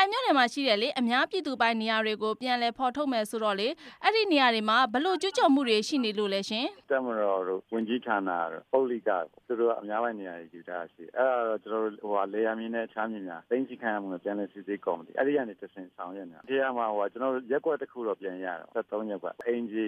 င်မြို့နယ်မှာရှိတယ်လေအများပြည်သူပိုင်နေရာတွေကိုပြန်လည်ဖော်ထုတ်မယ်ဆိုတော့လေအဲ့ဒီနေရာတွေမှာဘလို့ကျူးကျော်မှုတွေရှိနေလို့လဲရှင်တက်မတော်တို့ဝင်ကြီးဌာနတို့ပုလိကသူတို့အများပိုင်းနေရာတွေယူထားရှိအဲ့ဒါတော့ကျွန်တော်တို့လေယာဉ်မြင်းနဲ့ချားမြင်းများသိန်းစီခံရမှုနဲ့ပြန်လည်စစ်ဆေးကော်မတီအဲ့ဒီကနေတဆင့်ဆောင်ရွက်နေတာဒီမှာကျွန်တော်ရက်ကွက်တစ်ခုတော့ပြန်ရတော့73ရက်ကွက်အင်ဂျီ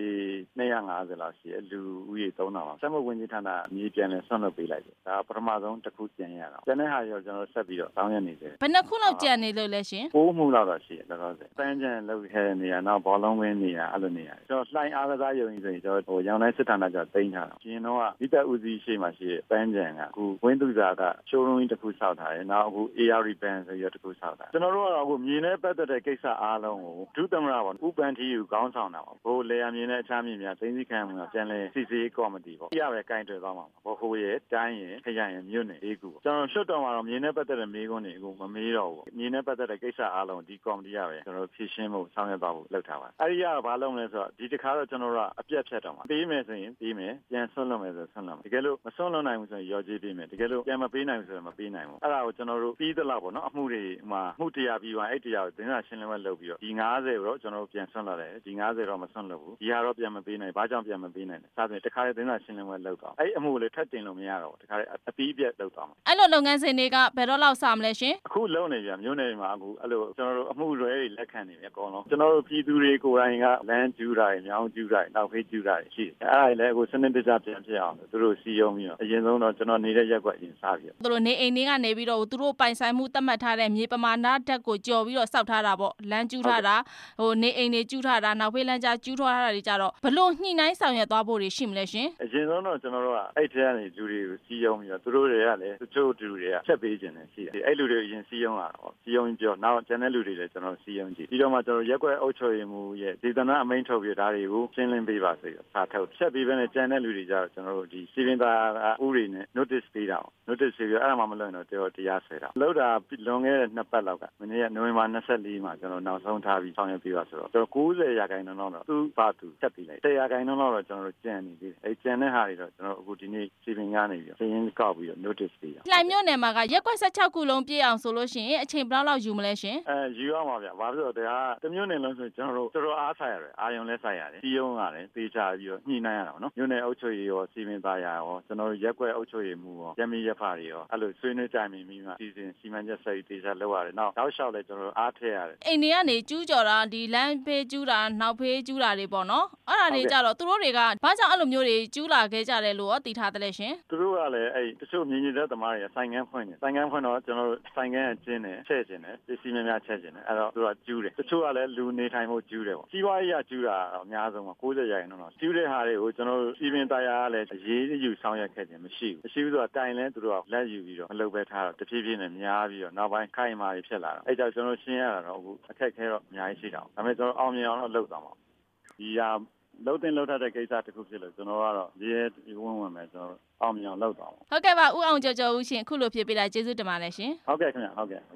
250လောက်ရှိလူဦးရေ3000ပါစက်မှုဝင်ကြီးဌာနအမည်ပြန်လည်ဆွန့်လွတ်ပေးလိုက်တယ်ဒါပထမဆုံးတစ်ခုပြန်ရတော့ကျန်တဲ့ဟာရောကျွန်တော်ဆက်ပြီးတော့ဆောင်ရွက်နေတယ်ဘယ်နှခုလောက်ကြံနေလို့လဲရှင် 6မှုလောက်တော့ရှိတယ်တော်တော်စပန်းကျန်လောက်ခဲ့တဲ့နေရာနောက်ဘောလုံးဝင်းနေရာအဲ့လိုနေရာကျွန်တော်လှိုင်းအားကစားယုံကြီးဆိုရင်ကျွန်တော်ရောင်တိုင်းစစ်ဌာနကျတိန်းထားတာရှင်တော့မိသက်ဦးစီးရှိမှရှိတဲ့ပန်းကျန်ကအခုဝင်းသူစာကရှိုးရုံးကြီးတစ်ခုဆောက်ထားတယ်နောက်အခု AR band ဆိုရတစ်ခုဆောက်တာကျွန်တော်တို့ကတော့အခုမြေနဲ့ပတ်သက်တဲ့ကိစ္စအားလုံးကိုဒုသမရပေါ့ဥပန်တီယူခေါင်းဆောင်တာပေါ့ဘိုးလေယာဉ်မြေနဲ့အခြားမြေများသိန်းစီခံမှုများပြန်လဲစီစီကော်မတီပေါ့ပြရပဲကင်တွယ်သွားမှာပေါ့ဟိုရဲ့တိုင်းရဲ့ခရိုင်ရဲ့မြို့နယ်လေးခုပေါ့ကျွန်တော်လွှတ်တော်မှာတော့မြေနဲ့ပတ်သက်တဲ့မေးခွန်းတွေအခုမမေးတော့ဘူးမြေနဲ့ပတ်သက်တဲ့ကိစ္စအားလုံးဒီကော်မတီရပဲကျွန်တော်ဖြည့်ရှင်းဖို့ဆောင်ရွက်သွားဖို့လုပ်ထားပါအဲ့ဒီကဘာလုပ်လဲဆိုတော့ဒီတစ်ခါတော့ကျွန်တော်တို့ကအပြတ်ဖြတ်တော့မှာပေးမယ်ဆိုရင်ပေးမယ်ပြန်ဆွန့်လွတ်မယ်ဆိုဆွန့်လွတ်မယ်တကယ်လို့မဆွန့်လွတ်နိုင်ဘူးဆိုရင်ရောကြေးပေးမယ်တကယ်လို့ပြန်မပေးနိုင်ဘူးဆိုရင်မပေးနိုင်ဘူးအဲ့ဒါကိုကျွန်တော်တို့ပြီးသလောက်ပေါ့နော်အမှုတွေမှာမှုတရားပြီးသွားအဲ့တရားကိုတင်စာရှင်းလင်းပွဲလုပ်ပြီးတော့ဒီ90ကိုတော့ကျွန်တော်တို့ပြန်ဆွန့်လွတ်တယ်ဒီ90တော့မဆွန့်လွတ်ဘူးဒီဟာတော့ပြန်မပေးနိုင်ဘာကြောင့်ပြန်မပေးနိုင်လဲစသဖြင့်တစ်ခါလေတင်စာရှင်းလင်းပွဲလုပ်တော့အဲ့အမှုကိုလေထပ်တင်လို့မရတော့ဘူးတစ်ခါလေအပြီးပြတ်လုပ်သွားမှာအဲ့လိုလုပ်ငန်းစဉ်တွေကဘယ်တော့လောက်စမလဲရှင်အခုလုပ်နေပြန်မြို့နယ်မှာအခုအဲ့လိုကျွန်တော်တို့အမှုတွေလက်ခံနေပြီအကုန်လုံးကျွန်တော်တို့ပြည်သူတွေကိုယ်တိုင်ကလမ်းကျူးတာညောင်းကျူးတာနောက်ဖေးကျူးတာရှိတယ်အဲ့ဒါလေအခုစနစ်တကျပြန်ဖြစ်အောင်သူတို့စီယုံပြီးတော့အရင်ဆုံးတော့ကျွန်တော်နေတဲ့ရက်ကွက်အရင်စားပြီးသူတို့နေအိမ်တွေကနေပြီးတော့သူတို့ပိုင်ဆိုင်မှုသတ်မှတ်ထားတဲ့မြေပမာဏဓာတ်ကိုကြော်ပြီးတော့စောက်ထားတာပေါ့လမ်းကျူးထားတာနေအိမ်တွေကျူးထားတာနောက်ဖေးလမ်းကြားကျူးထားတာတွေကြတော့ဘလို့ညှိနှိုင်းဆောင်ရွက်သွားဖို့တွေရှိမလဲရှင်အရင်ဆုံးတော့ကျွန်တော်တို့ကအဲ့ထဲကနေလူတွေကိုစီယုံပြီးတော့သူတို့တွေကလည်းသူတို့လူတွေကချက်ပေးခြင်းနဲ့ရှိတယ်အဲ့လူတွေအရင်စီယုံလာတော့စီယုံပြောနောက်ကျန်တဲ့လူတွေလည်းကျွန်တော်စီယုံကြည့်ပြီးတော့မှကျွန်တော်ရက်ကွက်အုပ်ချုပ်ရေးမှူးရဲ့ဒေသနာအမိန့်ထုတ်ပြတာတွေကိုရှင်းလင်းပေးပါဆိုပြီးစာထုတ်ချက်ပေးပဲနဲ့ကျန်တဲ့လူတွေကြတော့ကျွန်တော်တို့ဒီစီပင်သားဥတွေနဲ့ notice ပေးတာပေါ့ notice ပေးပြီးအဲ့ဒါမှမလွတ်တော့တရားဆွဲတာလောက်တာလွန်ခဲ့တဲ့2ပတ်လောက်ကမနေ့ကနိုဝင်ဘာ24မှာကျွန်တော်နောက်ဆုံးထားပြီးဆောင်ရွက်ပေးပါဆိုတော့ကျွန်တော်90%လောက်တော့သူ့ဘာသူချက်ပေးလိုက်100%လောက်တော့ကျွန်တော်တို့ကြံနေသေးတယ်အဲ့ကြံတဲ့ဟာတွေတော့ကျွန်တော်အခုဒီနေ့စီပင်ကနေပြီးစရင်းကောက်ပြီးတော့ notice ပေးတာလှိုင်မြို့နယ်မှာကရက်ကွက်16ခုလုံးပြည့်အောင်ဆိုလို့ရှိရင်အချိန်ဘယ်လောက်ယူမလဲရှင်ယူရမှာဗျဘာဖြစ်လို့ဒါကတမျိုးနယ်လုံးဆိုကျွန်တော်တို့အားဆိုင်ရတယ်အာယုံလဲဆိုင်ရတယ်စီယုံရတယ်တေချာပြီးတော့ညှိနှိုင်းရတာပေါ့နော်မြို့နယ်အုပ်ချုပ်ရေးရောစီမင်းသားရရောကျွန်တော်တို့ရက်ကွက်အုပ်ချုပ်ရေးမှုရောရပ်မီးရပ်ဖာတွေရောအဲ့လိုဆွေးနွေးကြမိပြီးမှစီစဉ်စီမံချက်စိုက်တေချာလုပ်ရတယ်နောက်တောက်လျှောက်လဲကျွန်တော်တို့အားထည့်ရတယ်အိမ်တွေကနေကျူးကျော်တာဒီလမ်းဖေးကျူးတာနောက်ဖေးကျူးတာတွေပေါ့နော်အဲ့ဒါတွေကြတော့သူတို့တွေကဘာကြောင့်အဲ့လိုမျိုးတွေကျူးလာခဲ့ကြတယ်လို့ရောသိထားတယ်လဲရှင်သူတို့ကလည်းအဲ့တချို့မြင်နေတဲ့သမားတွေဆိုင်ကန်းဖွင့်တယ်ဆိုင်ကန်းဖွင့်တော့ကျွန်တော်တို့ဆိုင်ကန်းကျင်းတယ်ချဲ့ကျင်တယ်ပစ္စည်းများများချဲ့ကျင်တယ်အဲ့တော့သူကကျူးတယ်တချို့ကလည်းလူနေထိုင်ဖို့ကျူးတယ်ပေါ့စီးပွားရေးကကျူးတာတော့အများဆုံးပါ90%တော့ကျူးတဲ့ဟာတွေကိုကျွန်တော်တို့စီပင်တရားကလည်းအရေးယူဆောင်ရွက်ခဲ့တယ်မရှိဘူးဆိုတာတိုင်လဲသူတို့ကလက်ယူပြီးတော့မလုပ်ပဲထားတော့တဖြည်းဖြည်းနဲ့များပြီးတော့နောက်ပိုင်းခိုင်မာတွေဖြစ်လာတော့အဲ့ကြောင့်ကျွန်တော်ရှင်းရတာတော့အခုအခက်ခဲတော့အများကြီးရှိတာဒါပေမဲ့ကျွန်တော်အောင်မြင်အောင်တော့လုပ်သွားမှာဒီဟာလုံးတင်လောက်တဲ့ကိစ္စတစ်ခုဖြစ်လို့ကျွန်တော်ကတော့ဒီဝင်မယ်ကျွန်တော်အောင်မြင်အောင်လုပ်သွားမှာဟုတ်ကဲ့ပါဦးအောင်ကျော်ကျော်ဦးရှင်အခုလိုဖြစ်ပေးတာကျေးဇူးတင်ပါတယ်ရှင်ဟုတ်ကဲ့ခင်ဗျဟုတ်ကဲ့